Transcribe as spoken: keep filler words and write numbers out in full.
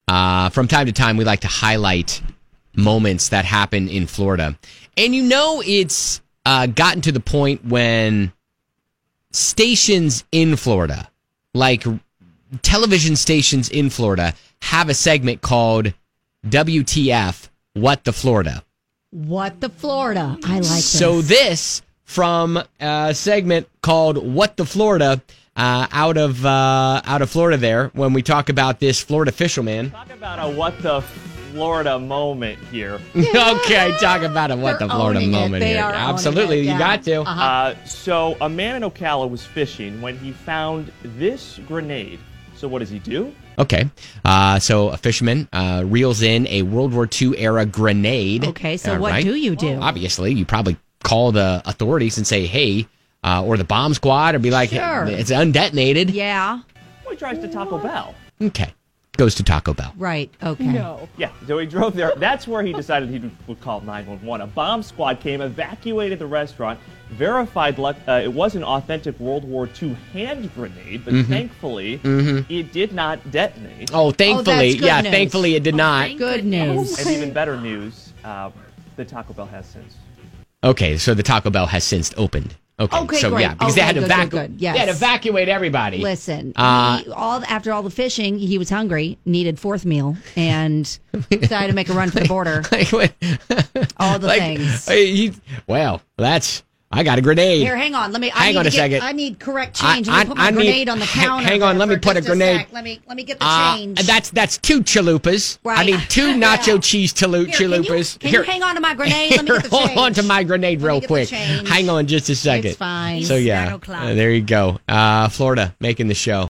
uh, from time to time, we like to highlight moments that happen in Florida. And you know it's uh, gotten to the point when stations in Florida, like television stations in Florida, have a segment called W T F, What the Florida. What the Florida. I like this. So this from a segment called What the Florida uh, out of uh, out of Florida there when we talk about this Florida fisherman. Talk about a what the Florida moment here. Okay, talk about a what They're the Florida owning it. moment They here. are owning Absolutely, it, you yeah. got to. Uh-huh. Uh, so a man in Ocala was fishing when he found this grenade. So what does he do? Okay, uh, so a fisherman uh, reels in a World War Two era grenade. Okay, so Uh, what right? do you do? Obviously, you probably call the authorities and say, hey, uh, or the bomb squad, or be like, Sure. hey, it's undetonated. Yeah. Well, he drives to Taco Bell. Okay, goes to Taco Bell. Right. Okay. No. Yeah, so he drove there. That's where he decided he would, would call nine one one. A bomb squad came, evacuated the restaurant, verified luck, uh, it was an authentic World War Two hand grenade, but thankfully it did not detonate. Oh, thankfully, good yeah, news. thankfully it did not. Good news. And even better news, uh, the Taco Bell has since. Okay, so the Taco Bell has since opened. Okay, Okay, so great. yeah, because Okay, they had to good, evacuate. good, good. Yes. They had to evacuate everybody. Listen, Uh, he, all after all the fishing, he was hungry, needed fourth meal, and decided to make a run for the border. Like, what- All the like, things. uh, he- well, that's. I got a grenade. Here, hang on. Let me. I Hang need on to a get, second. I need correct I- change. Let me I- put my I need- grenade on the hang- counter. hang on, there let me for put a just grenade. sec. Let me let me get the Uh, change. that's that's two chalupas. I Right. need two nacho Yeah. cheese chalu- Here, can you- chalupas. Can you, hang on to my grenade? Let me get the hold change. on to my grenade Let me real get the quick. change. Hang on just a second. It's fine. So yeah, Nine o'clock. uh, there you go. Uh, Florida making the show.